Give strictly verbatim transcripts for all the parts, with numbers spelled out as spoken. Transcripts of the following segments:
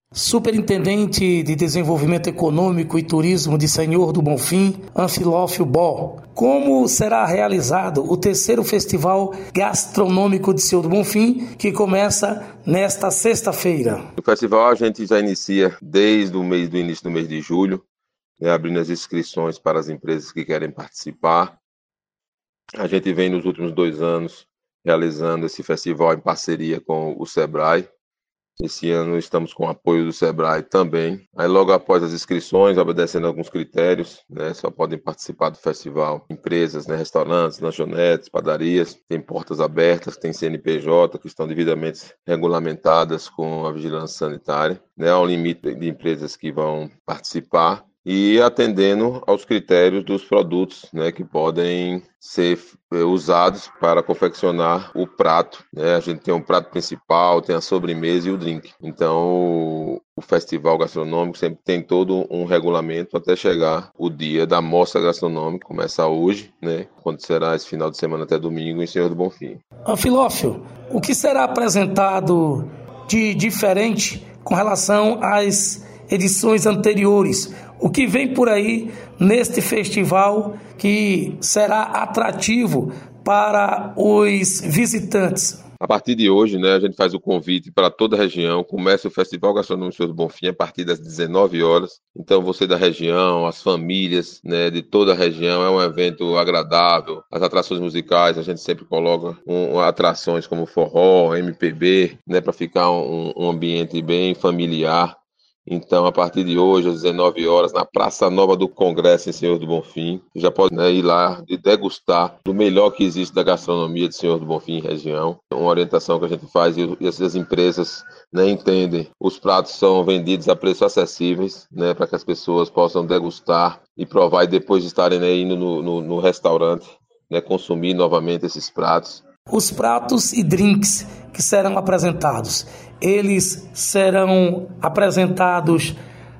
Superintendente de Desenvolvimento Econômico e Turismo de Senhor do Bonfim, Anfilófio Bó, como será realizado o terceiro Festival Gastronômico de Senhor do Bonfim, que começa nesta sexta-feira? O festival a gente já inicia desde o mês do início do mês de julho, né, abrindo as inscrições para as empresas que querem participar. A gente vem nos últimos dois anos realizando esse festival em parceria com o Sebrae. Esse ano estamos com o apoio do Sebrae também. Aí logo após as inscrições, obedecendo alguns critérios, né, só podem participar do festival empresas, né, restaurantes, lanchonetes, padarias, tem portas abertas, tem C N P J que estão devidamente regulamentadas com a vigilância sanitária, né, há um limite de empresas que vão participar e atendendo aos critérios dos produtos, né, que podem ser usados para confeccionar o prato, né? A gente tem um prato principal, tem a sobremesa e o drink. Então, o festival gastronômico sempre tem todo um regulamento até chegar o dia da mostra gastronômica, começa hoje, né? Quando será esse final de semana até domingo em Senhor do Bonfim. Anfilófio, o que será apresentado de diferente com relação às edições anteriores? O que vem por aí neste festival que será atrativo para os visitantes? A partir de hoje, né, a gente faz o convite para toda a região. Começa o Festival Gastronômico Senhor do Bonfim a partir das dezenove horas. Então, você da região, as famílias, né, de toda a região, é um evento agradável. As atrações musicais, a gente sempre coloca um, um, atrações como forró, M P B, né, para ficar um, um ambiente bem familiar. Então, a partir de hoje, às dezenove horas, na Praça Nova do Congresso, em Senhor do Bonfim, você já pode, né, ir lá e degustar do melhor que existe da gastronomia de Senhor do Bonfim região. Uma orientação que a gente faz e as empresas, né, entendem. Os pratos são vendidos a preços acessíveis, né, para que as pessoas possam degustar e provar e depois de estarem, né, indo no, no, no restaurante, né, consumir novamente esses pratos. Os pratos e drinks que serão apresentados, eles serão apresentados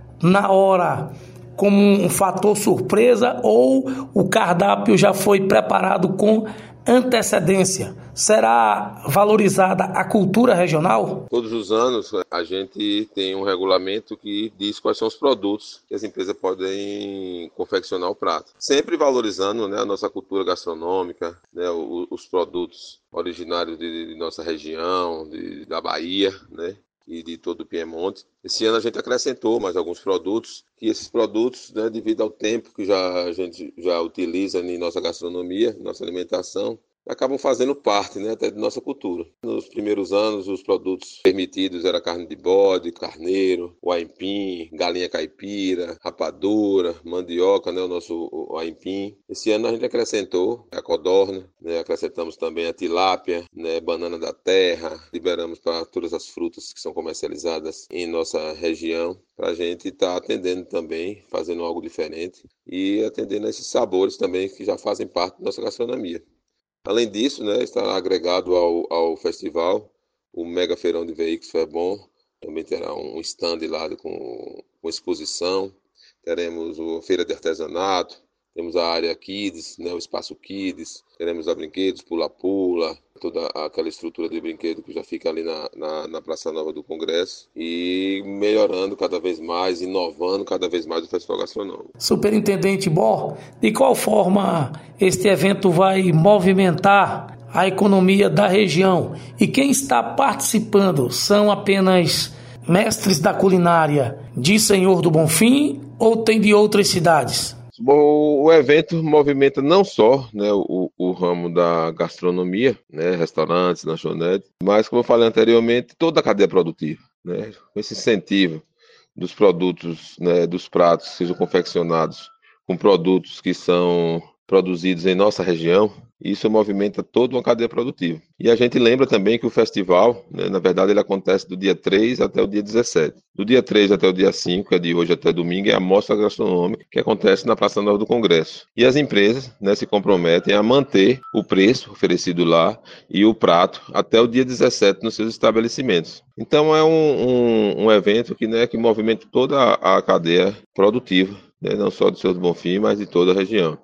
na hora como um fator surpresa ou o cardápio já foi preparado com antecedência? Será valorizada a cultura regional? Todos os anos a gente tem um regulamento que diz quais são os produtos que as empresas podem confeccionar o prato. Sempre valorizando, né, a nossa cultura gastronômica, né, os, os produtos originários de, de nossa região, de, da Bahia, né, e de todo o Piemonte. Esse ano a gente acrescentou mais alguns produtos, que esses produtos, né, devido ao tempo que já, a gente já utiliza em nossa gastronomia, nossa alimentação, acabam fazendo parte, né, até de nossa cultura. Nos primeiros anos, os produtos permitidos eram carne de bode, carneiro, o aipim, galinha caipira, rapadura, mandioca, né, o nosso o aipim. Esse ano a gente acrescentou a codorna, né, acrescentamos também a tilápia, né, banana da terra, liberamos para todas as frutas que são comercializadas em nossa região, para a gente estar tá atendendo também, fazendo algo diferente e atendendo a esses sabores também que já fazem parte da nossa gastronomia. Além disso, né, está agregado ao, ao festival o Mega Feirão de Veículos Ferbon, também terá um stand lá com, com exposição, teremos a Feira de Artesanato, temos a área Kids, né, o Espaço Kids, teremos a Brinquedos, Pula-Pula, toda aquela estrutura de brinquedo que já fica ali na, na, na Praça Nova do Congresso e melhorando cada vez mais, inovando cada vez mais o Festival Gastronômico. Superintendente Bó, de qual forma este evento vai movimentar a economia da região? E quem está participando são apenas mestres da culinária de Senhor do Bonfim ou tem de outras cidades? Bom, o evento movimenta não só, né, o, o ramo da gastronomia, né, restaurantes, lanchonetes, mas, como eu falei anteriormente, toda a cadeia produtiva, né, com esse incentivo dos produtos, né, dos pratos que sejam confeccionados com produtos que são produzidos em nossa região, isso movimenta toda uma cadeia produtiva. E a gente lembra também que o festival, né, na verdade, ele acontece do dia três até o dia dezessete. Do dia três até o dia cinco, que é de hoje até domingo, é a mostra gastronômica que acontece na Praça Nova do Congresso. E as empresas, né, se comprometem a manter o preço oferecido lá e o prato até o dia dezessete nos seus estabelecimentos. Então é um, um, um evento que, né, que movimenta toda a, a cadeia produtiva, né, não só do Senhor do Bonfim, mas de toda a região.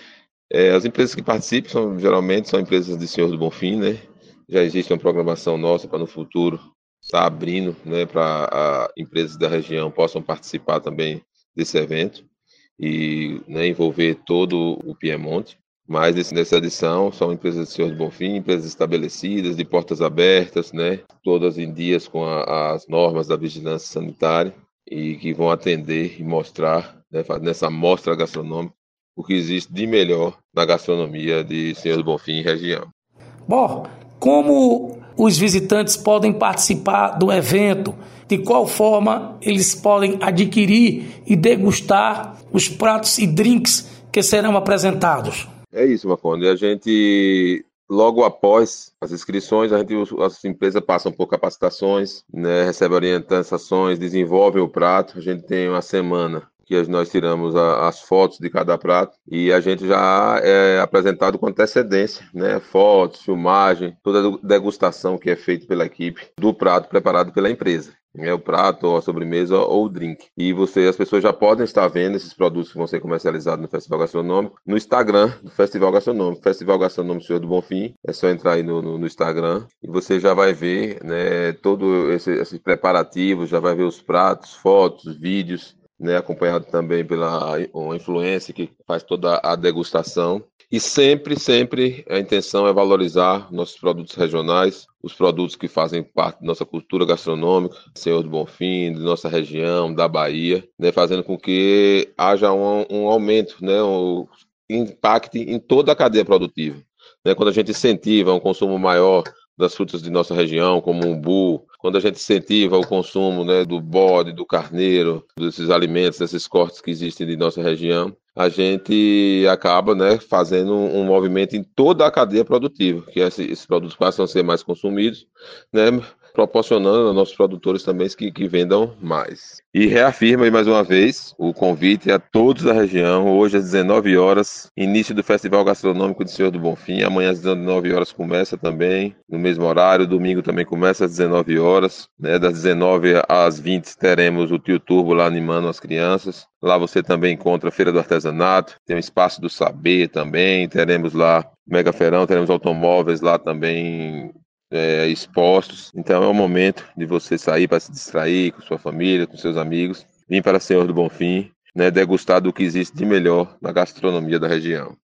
É, as empresas que participam são, geralmente são empresas de Senhor do Bonfim, né? Já existe uma programação nossa para no futuro está abrindo, né, para empresas da região possam participar também desse evento e, né, envolver todo o Piemonte. Mas esse, nessa edição são empresas de Senhor do Bonfim, empresas estabelecidas, de portas abertas, né, todas em dias com a, as normas da vigilância sanitária e que vão atender e mostrar, né, nessa mostra gastronômica o que existe de melhor na gastronomia de Senhor do Bonfim e região. Bom, como os visitantes podem participar do evento? De qual forma eles podem adquirir e degustar os pratos e drinks que serão apresentados? É isso, Marconde. A gente, logo após as inscrições, a gente, as empresas passam por capacitações, né, recebem orientações, desenvolvem o prato. A gente tem uma semana que nós tiramos a, as fotos de cada prato e a gente já é apresentado com antecedência, né? Fotos, filmagem, toda a degustação que é feita pela equipe do prato preparado pela empresa. É o prato, ou a sobremesa, ou o drink. E você, as pessoas já podem estar vendo esses produtos que vão ser comercializados no Festival Gastronômico no Instagram do Festival Gastronômico. Festival Gastronômico Senhor do Bonfim. É só entrar aí no, no, no Instagram e você já vai ver, né, todo esse, esses preparativos, já vai ver os pratos, fotos, vídeos, né, acompanhado também pela uma influência que faz toda a degustação. E sempre, sempre a intenção é valorizar nossos produtos regionais, os produtos que fazem parte da nossa cultura gastronômica, Senhor do Bonfim, de nossa região, da Bahia, né, fazendo com que haja um, um aumento, né, um, impacte em toda a cadeia produtiva. Né, quando a gente incentiva um consumo maior das frutas de nossa região, como o umbu, quando a gente incentiva o consumo, né, do bode, do carneiro, desses alimentos, desses cortes que existem de nossa região, a gente acaba, né, fazendo um movimento em toda a cadeia produtiva, que esses produtos passam a ser mais consumidos, né, proporcionando aos nossos produtores também que, que vendam mais. E reafirma aí mais uma vez o convite a todos da região, hoje às dezenove horas, início do Festival Gastronômico de Senhor do Bonfim, amanhã às dezenove horas começa também, no mesmo horário, domingo também começa às dezenove horas, né, das dezenove às vinte teremos o Tio Turbo lá animando as crianças, lá você também encontra a Feira do Artesanato, tem o Espaço do Saber também, teremos lá Mega Feirão, teremos automóveis lá também, É, expostos. Então é o momento de você sair para se distrair com sua família, com seus amigos, vir para Senhor do Bonfim, né, degustar do que existe de melhor na gastronomia da região.